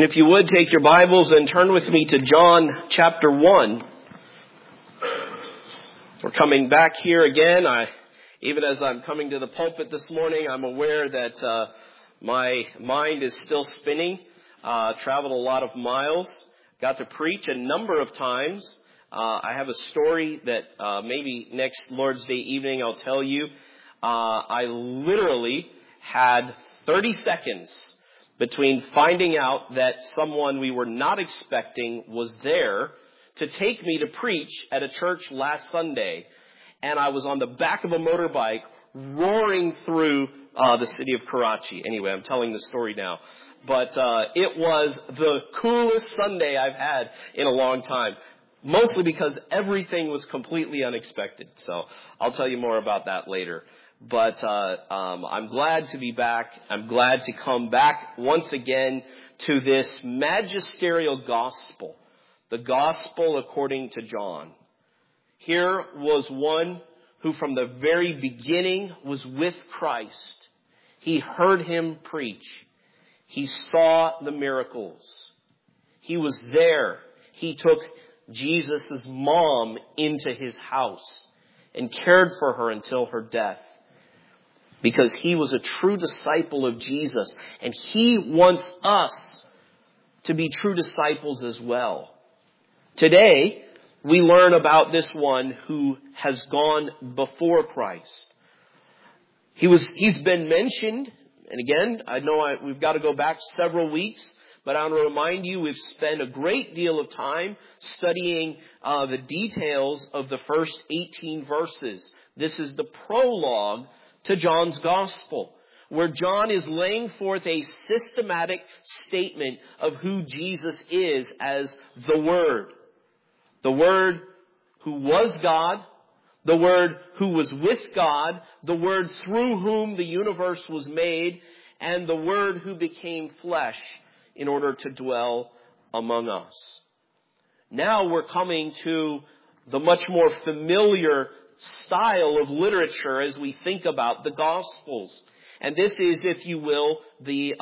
If you would, take your Bibles and turn with me to John chapter 1. We're coming back here again. Even as I'm coming to the pulpit this morning, I'm aware that my mind is still spinning. Traveled a lot of miles. Got to preach a number of times. I have a story that maybe next Lord's Day evening I'll tell you. I literally had 30 seconds between finding out that someone we were not expecting was there to take me to preach at a church last Sunday. And I was on the back of a motorbike roaring through the city of Karachi. Anyway, I'm telling the story now. But it was the coolest Sunday I've had in a long time. Mostly because everything was completely unexpected. So I'll tell you more about that later. But I'm glad to be back. I'm glad to come back once again to this magisterial gospel. The gospel according to John. Here was one who from the very beginning was with Christ. He heard him preach. He saw the miracles. He was there. He took Jesus' mom into his house and cared for her until her death. Because he was a true disciple of Jesus. And he wants us to be true disciples as well. Today, we learn about this one who has gone before Christ. He's been mentioned. And again, I know we've got to go back several weeks. But I want to remind you, we've spent a great deal of time studying the details of the first 18 verses. This is the prologue to John's gospel, where John is laying forth a systematic statement of who Jesus is as the Word. The Word who was God, the Word who was with God, the Word through whom the universe was made, and the Word who became flesh in order to dwell among us. Now we're coming to the much more familiar style of literature as we think about the Gospels. And this is, if you will, the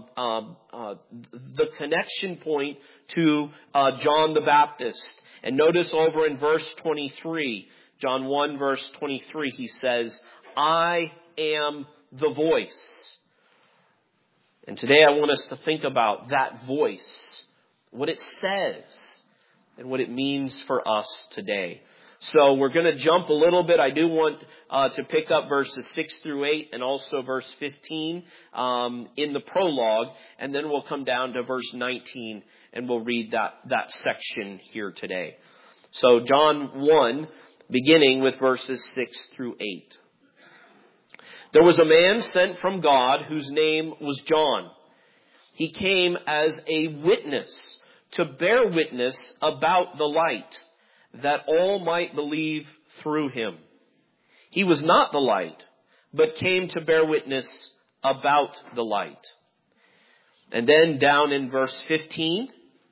connection point to John the Baptist. And notice over in verse 23, John 1 verse 23, he says, I am the voice. And today I want us to think about that voice, what it says, and what it means for us today. So we're going to jump a little bit. I do want to pick up verses 6 through 8 and also verse 15 in the prologue. And then we'll come down to verse 19 and we'll read that section here today. So John 1, beginning with verses 6 through 8. There was a man sent from God whose name was John. He came as a witness to bear witness about the light, that all might believe through him. He was not the light, but came to bear witness about the light. And then down in verse 15,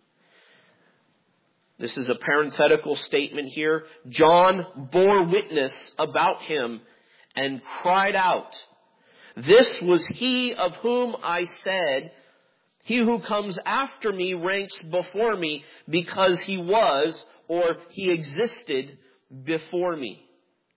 this is a parenthetical statement here. John bore witness about him and cried out, this was he of whom I said, he who comes after me ranks before me because he was or he existed before me.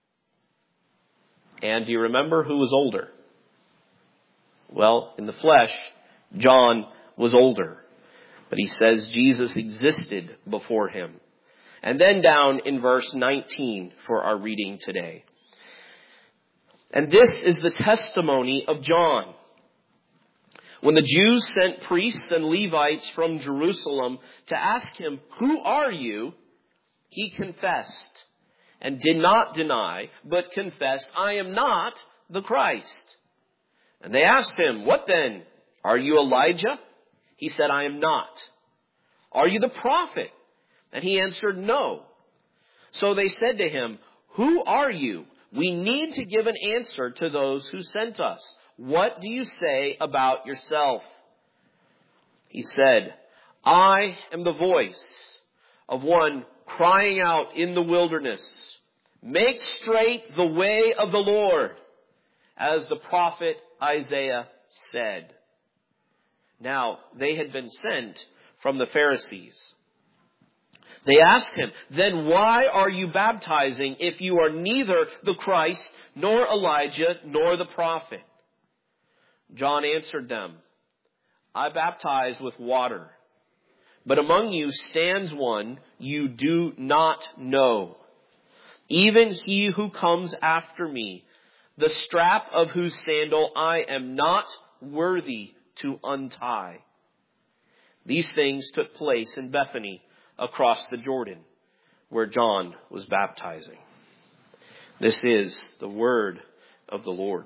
And do you remember who was older? Well, in the flesh, John was older. But he says Jesus existed before him. And then down in verse 19 for our reading today. And this is the testimony of John. When the Jews sent priests and Levites from Jerusalem to ask him, who are you? He confessed and did not deny, but confessed, I am not the Christ. And they asked him, what then? Are you Elijah? He said, I am not. Are you the prophet? And he answered, no. So they said to him, who are you? We need to give an answer to those who sent us. What do you say about yourself? He said, I am the voice of one crying out in the wilderness, make straight the way of the Lord, as the prophet Isaiah said. Now, they had been sent from the Pharisees. They asked him, "Then why are you baptizing if you are neither the Christ, nor Elijah, nor the prophet?" John answered them, "I baptize with water, but among you stands one you do not know, even he who comes after me, the strap of whose sandal I am not worthy to untie." These things took place in Bethany, across the Jordan, where John was baptizing. This is the word of the Lord.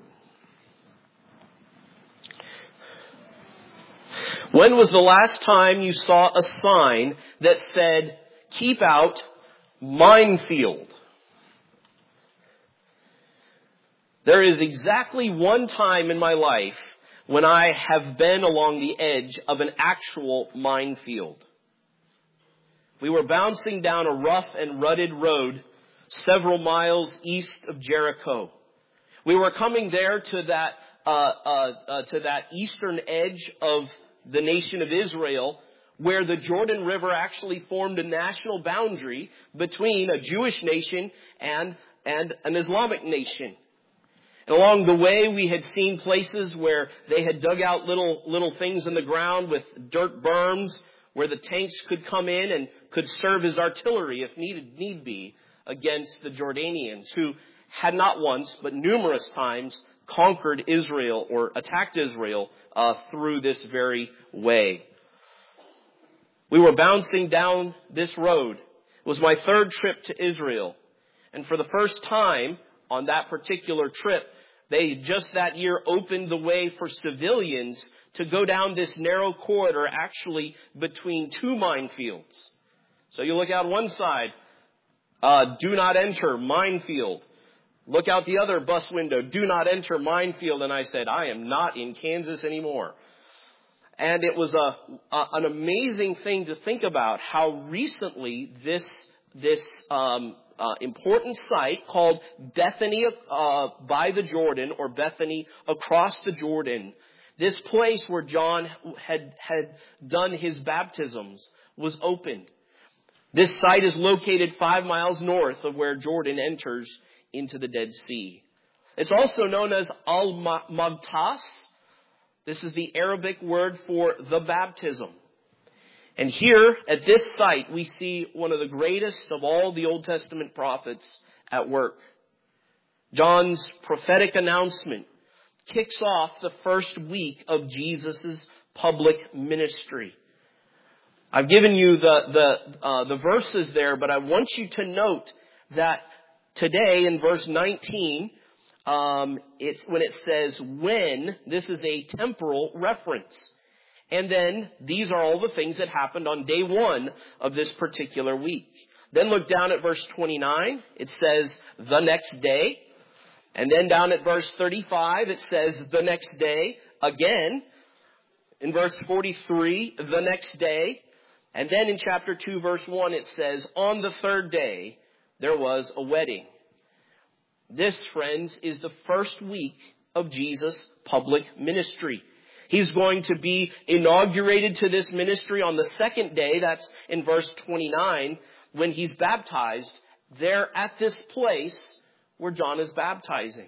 When was the last time you saw a sign that said, "Keep out, minefield"? There is exactly one time in my life when I have been along the edge of an actual minefield. We were bouncing down a rough and rutted road several miles east of Jericho. We were coming there to that eastern edge of the nation of Israel, where the Jordan River actually formed a national boundary between a Jewish nation and an Islamic nation. And along the way, we had seen places where they had dug out little things in the ground with dirt berms, where the tanks could come in and could serve as artillery if need be against the Jordanians, who had not once but numerous times conquered Israel or attacked Israel through this very way. We were bouncing down this road. It was my third trip to Israel. And for the first time on that particular trip, they just that year opened the way for civilians to go down this narrow corridor, actually between two minefields. So you look out one side, do not enter, minefield. Look out the other bus window, do not enter, minefield. And I said, I am not in Kansas anymore. And it was an amazing thing to think about how recently this important site called Bethany by the Jordan, or Bethany across the Jordan, this place where John had done his baptisms, was opened. This site is located 5 miles north of where Jordan enters into the Dead Sea. It's also known as Al-Maghtas. This is the Arabic word for the baptism. And here at this site, we see one of the greatest of all the Old Testament prophets at work. John's prophetic announcement kicks off the first week of Jesus' public ministry. I've given you the verses there, but I want you to note that today in verse 19, it's when it says when, this is a temporal reference. And then these are all the things that happened on day one of this particular week. Then look down at verse 29. It says the next day. And then down at verse 35, it says the next day again. In verse 43, the next day. And then in chapter 2, verse 1, it says, on the third day, there was a wedding. This, friends, is the first week of Jesus' public ministry. He's going to be inaugurated to this ministry on the second day. That's in verse 29, when he's baptized there at this place where John is baptizing.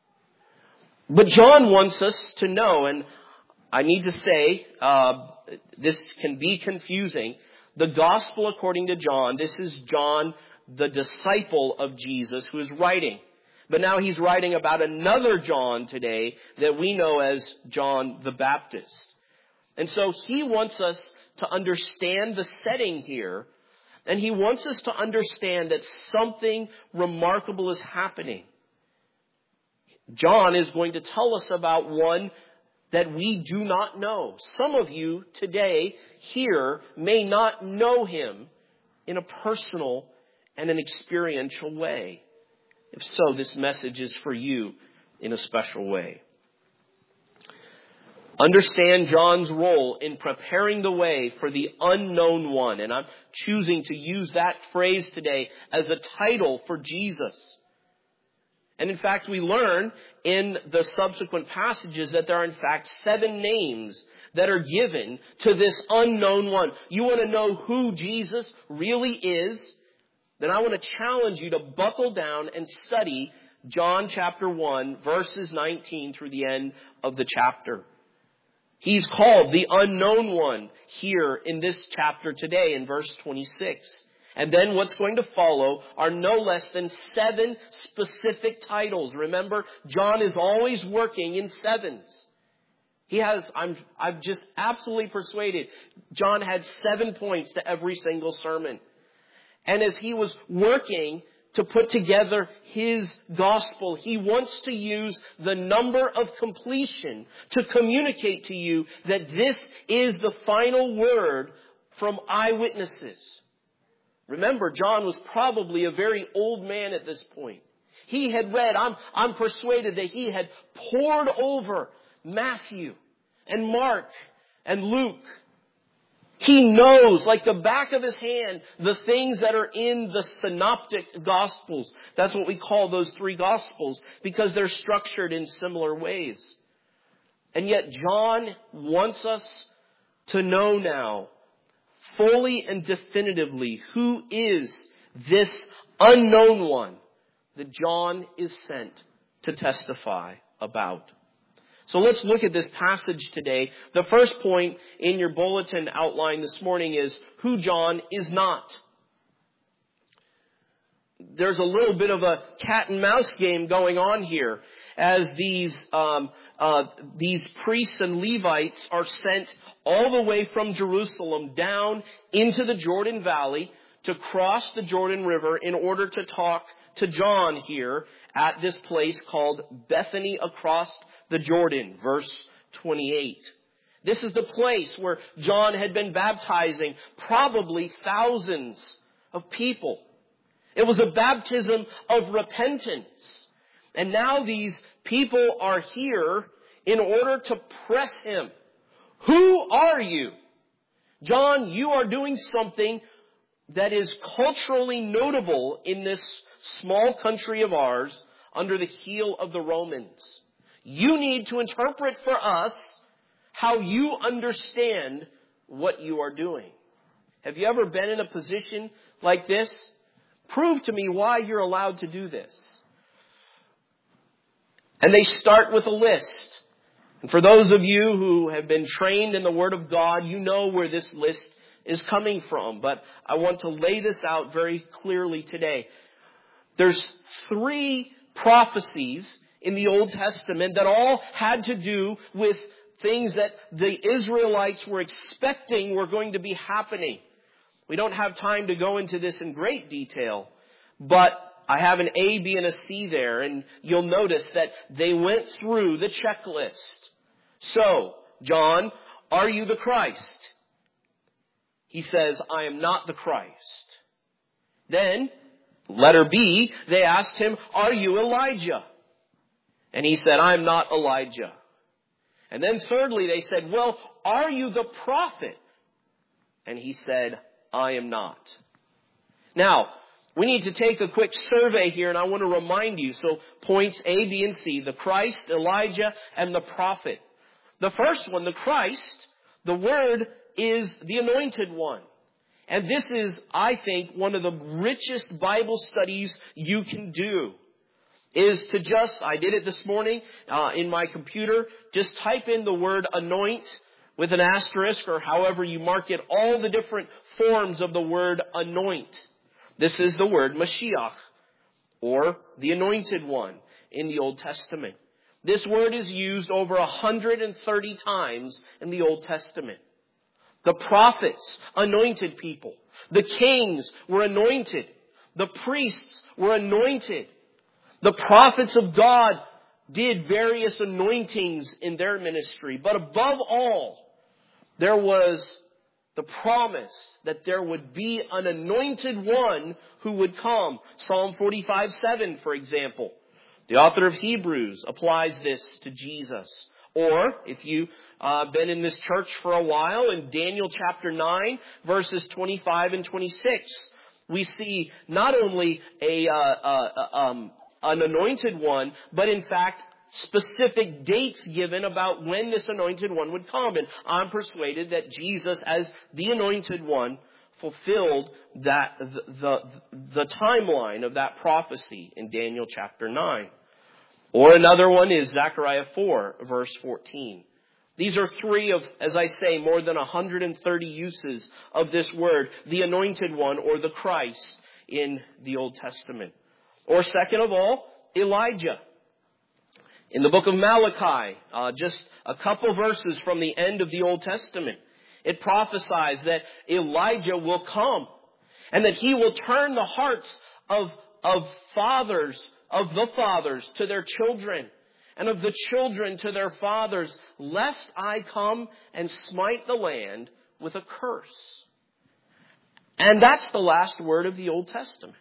But John wants us to know, and I need to say, this can be confusing. The gospel according to John, this is John, the disciple of Jesus, who is writing. But now he's writing about another John today that we know as John the Baptist. And so he wants us to understand the setting here. And he wants us to understand that something remarkable is happening. John is going to tell us about one that we do not know. Some of you today here may not know him in a personal and an experiential way. If so, this message is for you in a special way. Understand John's role in preparing the way for the unknown one. And I'm choosing to use that phrase today as a title for Jesus. And in fact, we learn in the subsequent passages that there are in fact 7 names that are given to this unknown one. You want to know who Jesus really is? Then I want to challenge you to buckle down and study John chapter 1, verses 19 through the end of the chapter. He's called the unknown one here in this chapter today in verse 26. And then what's going to follow are no less than 7 specific titles. Remember, John is always working in 7s. I'm just absolutely persuaded John had 7 points to every single sermon. And as he was working to put together his gospel, he wants to use the number of completion to communicate to you that this is the final word from eyewitnesses. Remember, John was probably a very old man at this point. He had read, I'm persuaded that he had pored over Matthew and Mark and Luke. He knows, like the back of his hand, the things that are in the synoptic gospels. That's what we call those 3 gospels, because they're structured in similar ways. And yet John wants us to know now, fully and definitively, who is this unknown one that John is sent to testify about. So let's look at this passage today. The first point in your bulletin outline this morning is who John is not. There's a little bit of a cat and mouse game going on here as these priests and Levites are sent all the way from Jerusalem down into the Jordan Valley to cross the Jordan River in order to talk to John here at this place called Bethany across the Jordan, verse 28. This is the place where John had been baptizing probably thousands of people. It was a baptism of repentance. And now these people are here in order to press him. Who are you? John, you are doing something that is culturally notable in this small country of ours under the heel of the Romans. You need to interpret for us how you understand what you are doing. Have you ever been in a position like this? Prove to me why you're allowed to do this. And they start with a list. And for those of you who have been trained in the Word of God, you know where this list is coming from. But I want to lay this out very clearly today. There's 3 prophecies in the Old Testament that all had to do with things that the Israelites were expecting were going to be happening. We don't have time to go into this in great detail, but I have an A, B, and a C there, and you'll notice that they went through the checklist. So, John, are you the Christ? He says, I am not the Christ. Then, letter B, they asked him, are you Elijah? And he said, I am not Elijah. And then thirdly, they said, well, are you the prophet? And he said, I am not. Now, we need to take a quick survey here, and I want to remind you. So points A, B, and C, the Christ, Elijah, and the prophet. The first one, the Christ, the word is the anointed one. And this is, I think, one of the richest Bible studies you can do. Is to just, I did it this morning in my computer, just type in the word anoint with an asterisk or however you mark it, all the different forms of the word anoint. This is the word Mashiach, or the anointed one in the Old Testament. This word is used over 130 times in the Old Testament. The prophets, anointed people. The kings were anointed. The priests were anointed. The prophets of God did various anointings in their ministry. But above all, there was the promise that there would be an anointed one who would come. Psalm 45:7, for example. The author of Hebrews applies this to Jesus. Or, if you've been in this church for a while, in Daniel chapter 9, verses 25 and 26, we see not only a an anointed one, but in fact, specific dates given about when this anointed one would come. And I'm persuaded that Jesus, as the anointed one, fulfilled that the timeline of that prophecy in Daniel chapter 9. Or another one is Zechariah 4, verse 14. These are three of, as I say, more than 130 uses of this word, the anointed one or the Christ in the Old Testament. Or second of all, Elijah. In the book of Malachi, just a couple verses from the end of the Old Testament, it prophesies that Elijah will come and that he will turn the hearts of the fathers to their children and of the children to their fathers, lest I come and smite the land with a curse. And that's the last word of the Old Testament.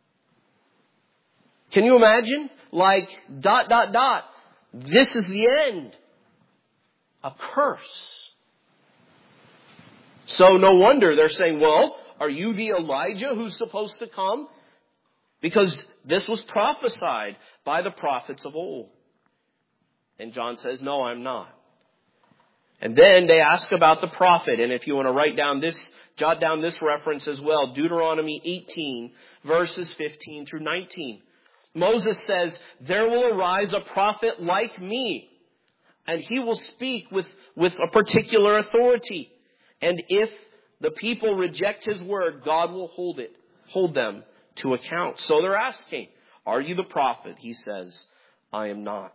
Can you imagine? Like, ... This is the end. A curse. So no wonder they're saying, well, are you the Elijah who's supposed to come? Because this was prophesied by the prophets of old. And John says, no, I'm not. And then they ask about the prophet. And if you want to jot down this reference as well, Deuteronomy 18, verses 15 through 19. Moses says, there will arise a prophet like me, and he will speak with a particular authority. And if the people reject his word, God will hold them to account. So they're asking, are you the prophet? He says, I am not.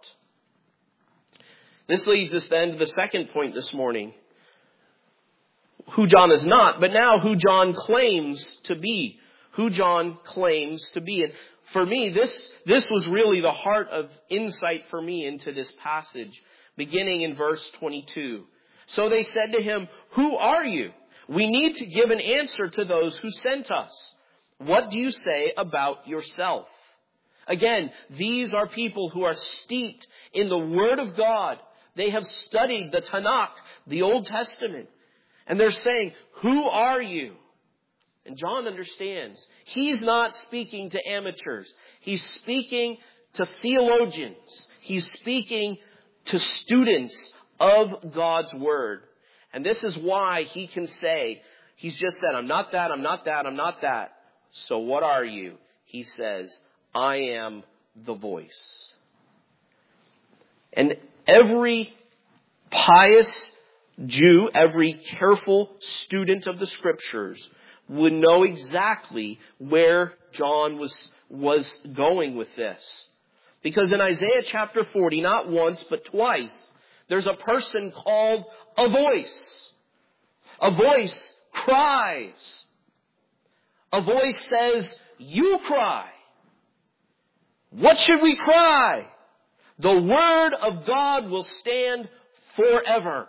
This leads us then to the second point this morning. Who John is not, but now who John claims to be. Who John claims to be. And for me, this was really the heart of insight for me into this passage, beginning in verse 22. So they said to him, who are you? We need to give an answer to those who sent us. What do you say about yourself? Again, these are people who are steeped in the Word of God. They have studied the Tanakh, the Old Testament. And they're saying, who are you? And John understands. He's not speaking to amateurs. He's speaking to theologians. He's speaking to students of God's Word. And this is why he can say, he's just said, I'm not that, I'm not that, I'm not that. So what are you? He says, I am the voice. And every pious Jew, every careful student of the Scriptures would know exactly where John was going with this. Because in Isaiah chapter 40, not once but twice, there's a person called a voice. A voice cries. A voice says, you cry. What should we cry? The Word of God will stand forever.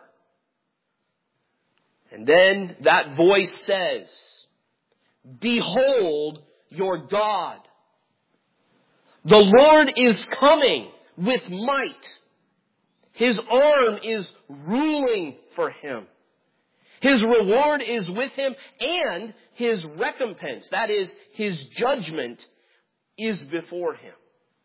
And then that voice says, behold your God. The Lord is coming with might. His arm is ruling for him. His reward is with him, and his recompense, that is, his judgment, is before him.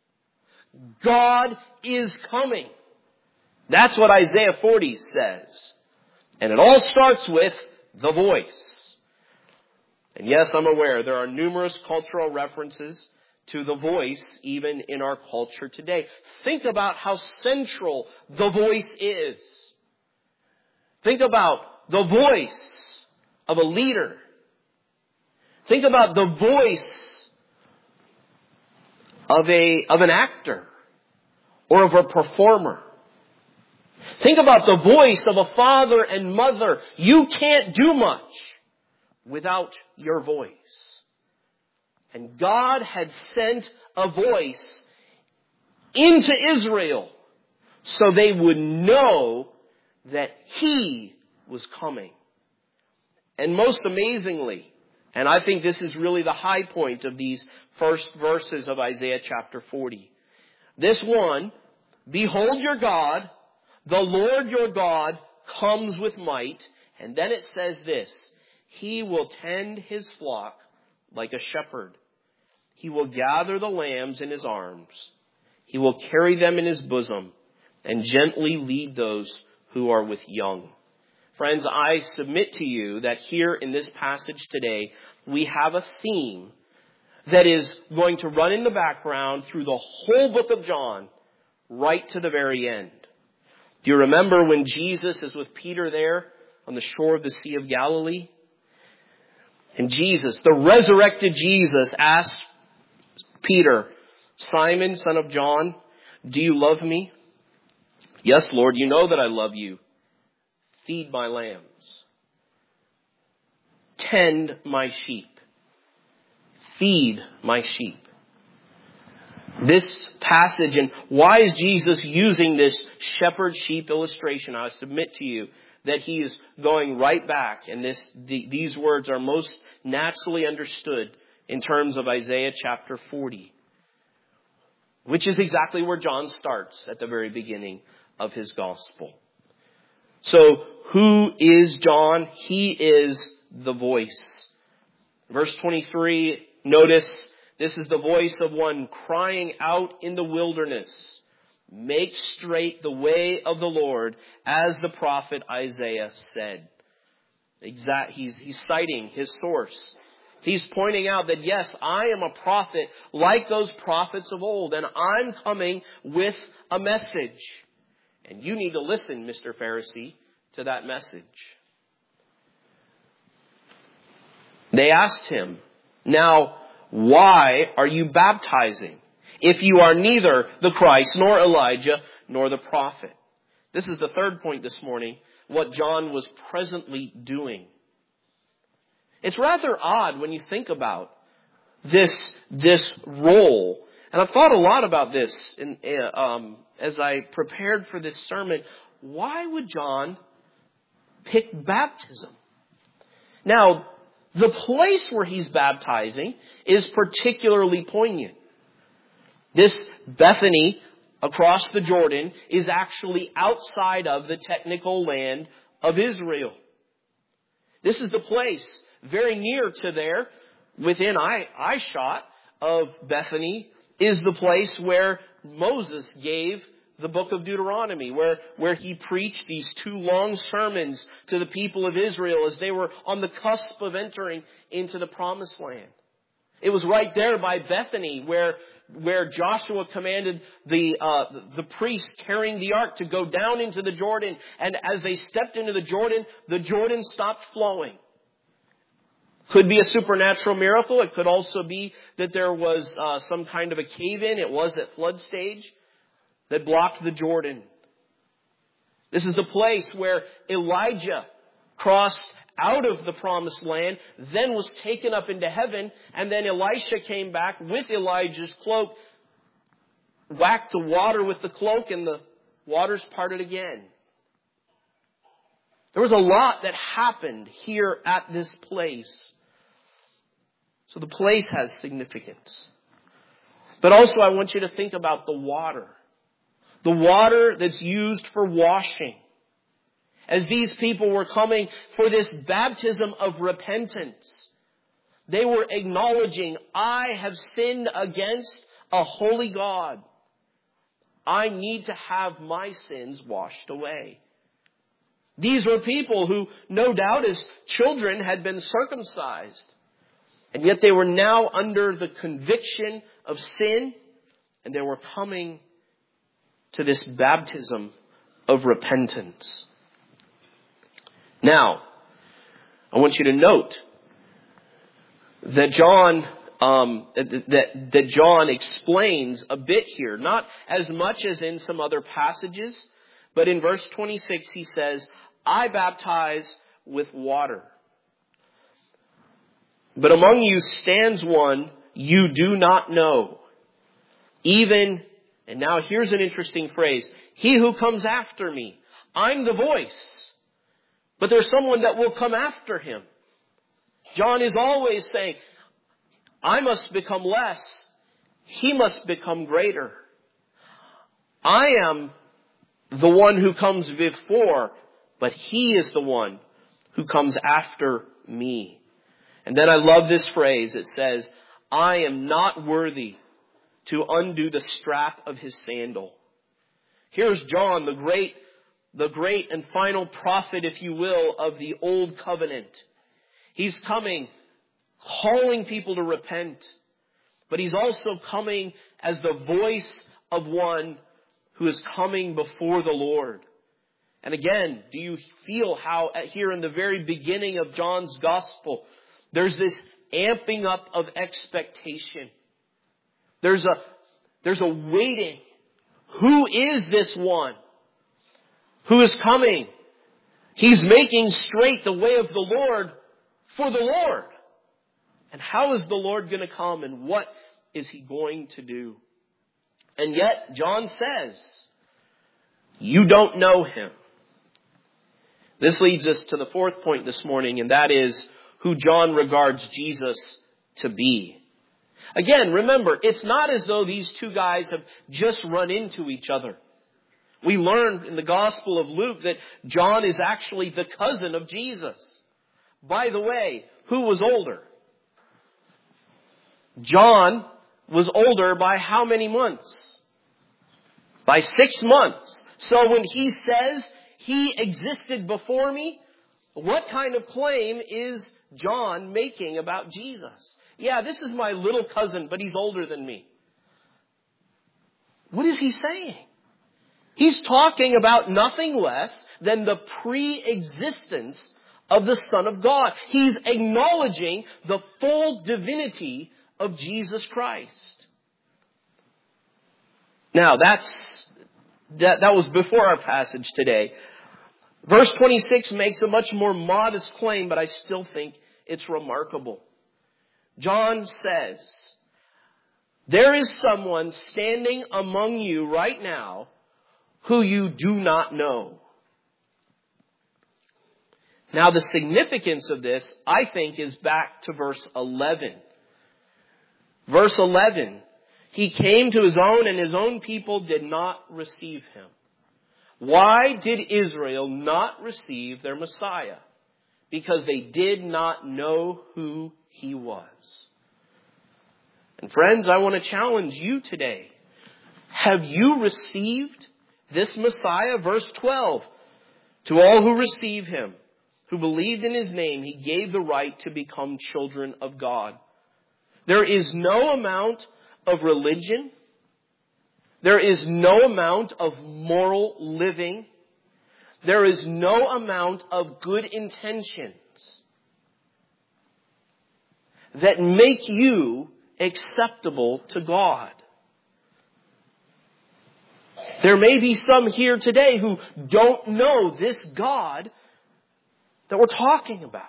God is coming. That's what Isaiah 40 says. And it all starts with the voice. And yes, I'm aware there are numerous cultural references to the voice even in our culture today. Think about how central the voice is. Think about the voice of a leader. Think about the voice of an actor or of a performer. Think about the voice of a father and mother. You can't do much without your voice. And God had sent a voice into Israel so they would know that He was coming. And most amazingly, and I think this is really the high point of these first verses of Isaiah chapter 40. This one, behold your God, the Lord your God comes with might. And then it says this, He will tend His flock like a shepherd. He will gather the lambs in his arms. He will carry them in his bosom and gently lead those who are with young. Friends, I submit to you that here in this passage today, we have a theme that is going to run in the background through the whole book of John, right to the very end. Do you remember when Jesus is with Peter there on the shore of the Sea of Galilee? And Jesus, the resurrected Jesus, asked Peter, Simon, son of John, do you love me? Yes, Lord, you know that I love you. Feed my lambs. Tend my sheep. Feed my sheep. This passage, and why is Jesus using this shepherd-sheep illustration? I submit to you that he is going right back, and these words are most naturally understood in terms of Isaiah chapter 40, which is exactly where John starts at the very beginning of his gospel. So, who is John? He is the voice. Verse 23, notice, this is the voice of one crying out in the wilderness, make straight the way of the Lord, as the prophet Isaiah said. He's citing his source. He's pointing out that, yes, I am a prophet like those prophets of old, and I'm coming with a message. And you need to listen, Mr. Pharisee, to that message. They asked him, now, why are you baptizing if you are neither the Christ, nor Elijah, nor the prophet? This is the third point this morning, what John was presently doing. It's rather odd when you think about this role. And I've thought a lot about this as I prepared for this sermon. Why would John pick baptism? Now, the place where he's baptizing is particularly poignant. This Bethany across the Jordan is actually outside of the technical land of Israel. This is the place very near to there, within eyeshot of Bethany, is the place where Moses gave the book of Deuteronomy, where he preached these 2 long sermons to the people of Israel as they were on the cusp of entering into the promised land. It was right there by Bethany where Joshua commanded the priests carrying the ark to go down into the Jordan. And as they stepped into the Jordan stopped flowing. Could be a supernatural miracle. It could also be that there was some kind of a cave-in. It was at flood stage that blocked the Jordan. This is the place where Elijah crossed out of the promised land, then was taken up into heaven, and then Elisha came back with Elijah's cloak, whacked the water with the cloak, and the waters parted again. There was a lot that happened here at this place. So the place has significance. But also I want you to think about the water. The water that's used for washing. As these people were coming for this baptism of repentance, they were acknowledging, I have sinned against a holy God. I need to have my sins washed away. These were people who, no doubt as children, had been circumcised. And yet they were now under the conviction of sin, and they were coming to this baptism of repentance. Now, I want you to note that John explains a bit here, not as much as in some other passages, but in verse 26 he says, I baptize with water. But among you stands one you do not know. Even, and now here's an interesting phrase, he who comes after me. I'm the voice, but there's someone that will come after him. John is always saying, I must become less. He must become greater. I am the one who comes before, but he is the one who comes after me. And then I love this phrase. It says, I am not worthy to undo the strap of his sandal. Here's John, the great and final prophet, if you will, of the old covenant. He's coming, calling people to repent, but he's also coming as the voice of one who is coming before the Lord. And again, do you feel how here in the very beginning of John's gospel, there's this amping up of expectation. There's a waiting. Who is this one who is coming? He's making straight the way of the Lord for the Lord. And how is the Lord going to come, and what is he going to do? And yet, John says, you don't know him. This leads us to the fourth point this morning, and that is who John regards Jesus to be. Again, remember, it's not as though these two guys have just run into each other. We learned in the Gospel of Luke that John is actually the cousin of Jesus. By the way, who was older? John was older by how many months? By 6 months. So when he says he existed before me, what kind of claim is John making about Jesus? Yeah, this is my little cousin, but he's older than me. What is he saying? He's talking about nothing less than the pre-existence of the Son of God. He's acknowledging the full divinity of Jesus Christ. Now, that was before our passage today. Verse 26 makes a much more modest claim, but I still think it's remarkable. John says, there is someone standing among you right now who you do not know. Now, the significance of this, I think, is back to verse 11. Verse 11, he came to his own, and his own people did not receive him. Why did Israel not receive their Messiah? Because they did not know who he was. And friends, I want to challenge you today. Have you received this Messiah? Verse 12, to all who receive him, who believed in his name, he gave the right to become children of God. There is no amount of religion. There is no amount of moral living. There is no amount of good intentions that make you acceptable to God. There may be some here today who don't know this God that we're talking about.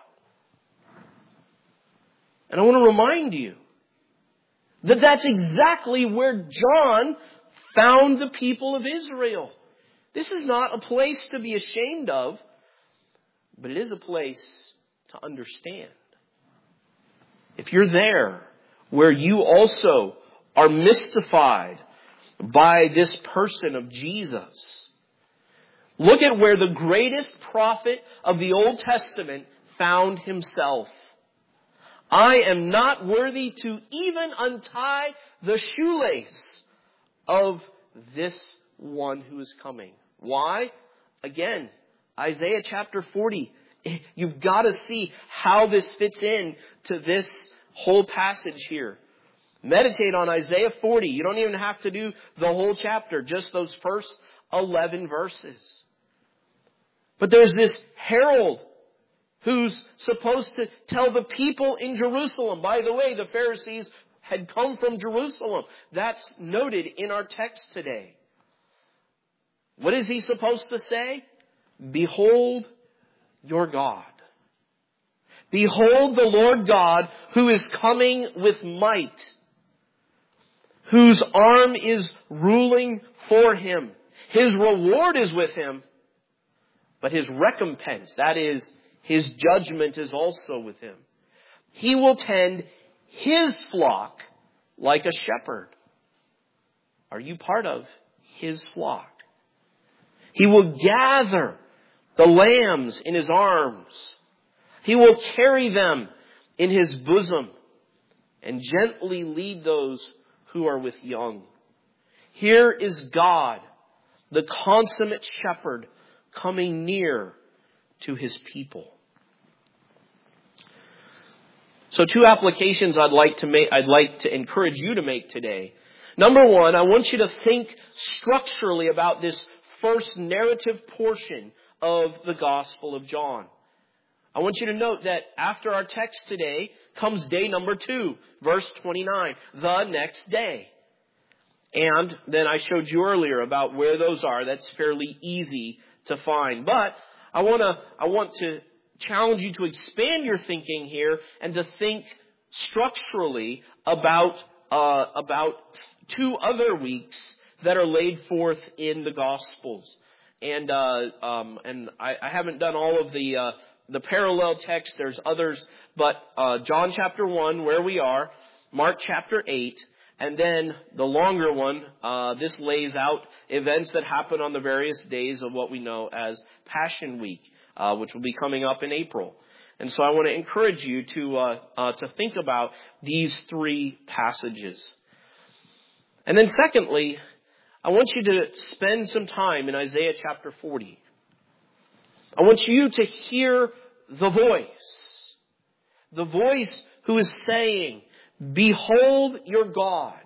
And I want to remind you that that's exactly where John found the people of Israel. This is not a place to be ashamed of, but it is a place to understand. If you're there where you also are mystified by this person of Jesus, look at where the greatest prophet of the Old Testament found himself. I am not worthy to even untie the shoelace of this one who is coming. Why? Again, Isaiah chapter 40. You've got to see how this fits in to this whole passage here. Meditate on Isaiah 40. You don't even have to do the whole chapter, just those first 11 verses. But there's this herald who's supposed to tell the people in Jerusalem. By the way, the Pharisees had come from Jerusalem. That's noted in our text today. What is he supposed to say? Behold your God. Behold the Lord God who is coming with might, whose arm is ruling for him. His reward is with him, but his recompense, that is, his judgment, is also with him. He will tend his flock like a shepherd. Are you part of his flock? He will gather the lambs in his arms. He will carry them in his bosom. and gently lead those who are with young. Here is God, the consummate shepherd, coming near to his people. So 2 applications I'd like to encourage you to make today. Number 1, I want you to think structurally about this first narrative portion of the Gospel of John. I want you to note that after our text today comes day number 2, verse 29, the next day. And then I showed you earlier about where those are. That's fairly easy to find. But I want to challenge you to expand your thinking here and to think structurally about 2 other weeks that are laid forth in the Gospels. And I haven't done all of the parallel text. There's others, but John chapter 1, where we are, Mark chapter 8, and then the longer one, this lays out events that happen on the various days of what we know as Passion Week, which will be coming up in April. And so I want to encourage you to think about these 3 passages. And then secondly, I want you to spend some time in Isaiah chapter 40. I want you to hear the voice who is saying, "Behold your God."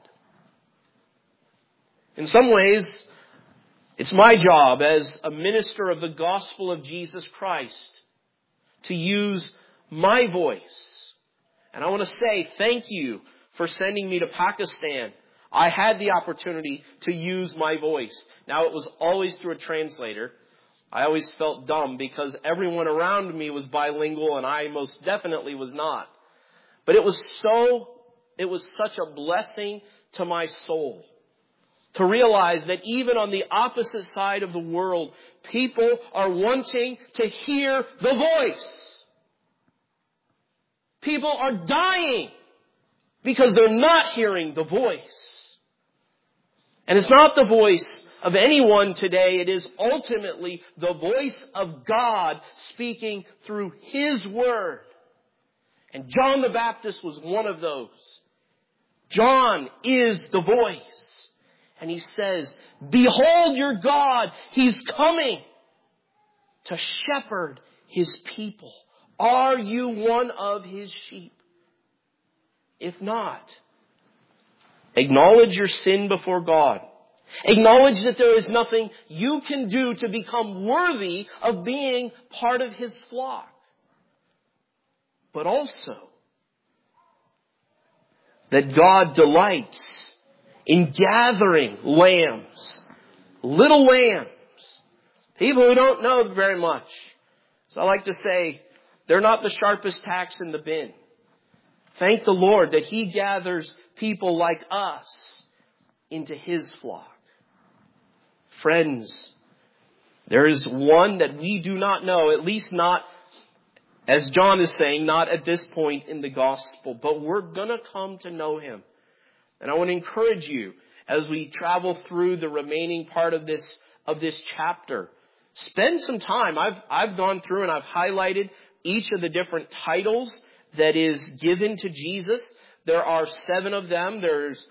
In some ways, it's my job as a minister of the gospel of Jesus Christ to use my voice. And I want to say thank you for sending me to Pakistan. I had the opportunity to use my voice. Now, it was always through a translator. I always felt dumb because everyone around me was bilingual and I most definitely was not. But it was such a blessing to my soul to realize that even on the opposite side of the world, people are wanting to hear the voice. People are dying because they're not hearing the voice. And it's not the voice of anyone today. It is ultimately the voice of God speaking through His Word. And John the Baptist was one of those. John is the voice. And he says, "Behold your God, He's coming to shepherd His people. Are you one of His sheep? If not, acknowledge your sin before God. Acknowledge that there is nothing you can do to become worthy of being part of His flock. But also that God delights in gathering lambs, little lambs, people who don't know very much. So I like to say, they're not the sharpest tacks in the bin. Thank the Lord that He gathers people like us into His flock. Friends, there is one that we do not know, at least not, as John is saying, not at this point in the gospel, but we're going to come to know Him. And I want to encourage you as we travel through the remaining part of this chapter. Spend some time. I've gone through and I've highlighted each of the different titles that is given to Jesus. There are 7 of them. There's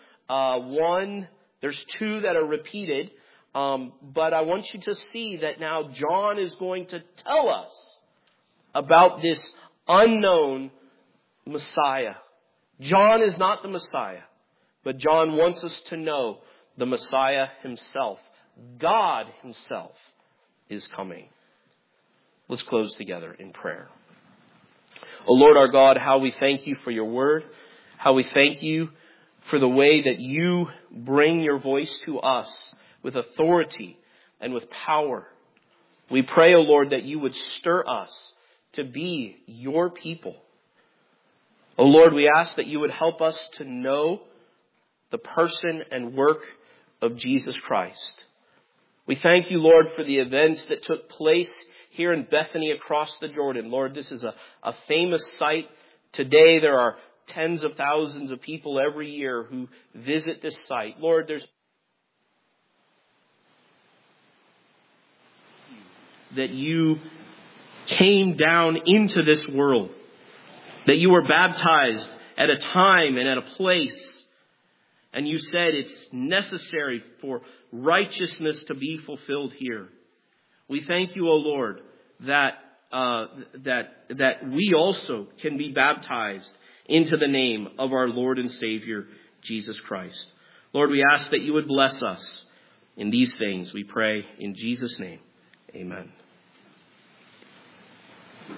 2 that are repeated. But I want you to see that now John is going to tell us about this unknown Messiah. John is not the Messiah, but John wants us to know the Messiah Himself. God Himself is coming. Let's close together in prayer. O Lord our God, how we thank You for Your word. How we thank You for the way that You bring Your voice to us with authority and with power. We pray, O Lord, that You would stir us to be Your people. O Lord, we ask that You would help us to know the person and work of Jesus Christ. We thank You, Lord, for the events that took place here in Bethany across the Jordan. Lord, this is a famous site. Today there are tens of thousands of people every year who visit this site. Lord, there's that You came down into this world, that You were baptized at a time and at a place. And you said it's necessary for righteousness to be fulfilled here. We thank you, O Lord, that we also can be baptized into the name of our Lord and Savior, Jesus Christ. Lord, we ask that you would bless us in these things. We pray in Jesus' name. Amen.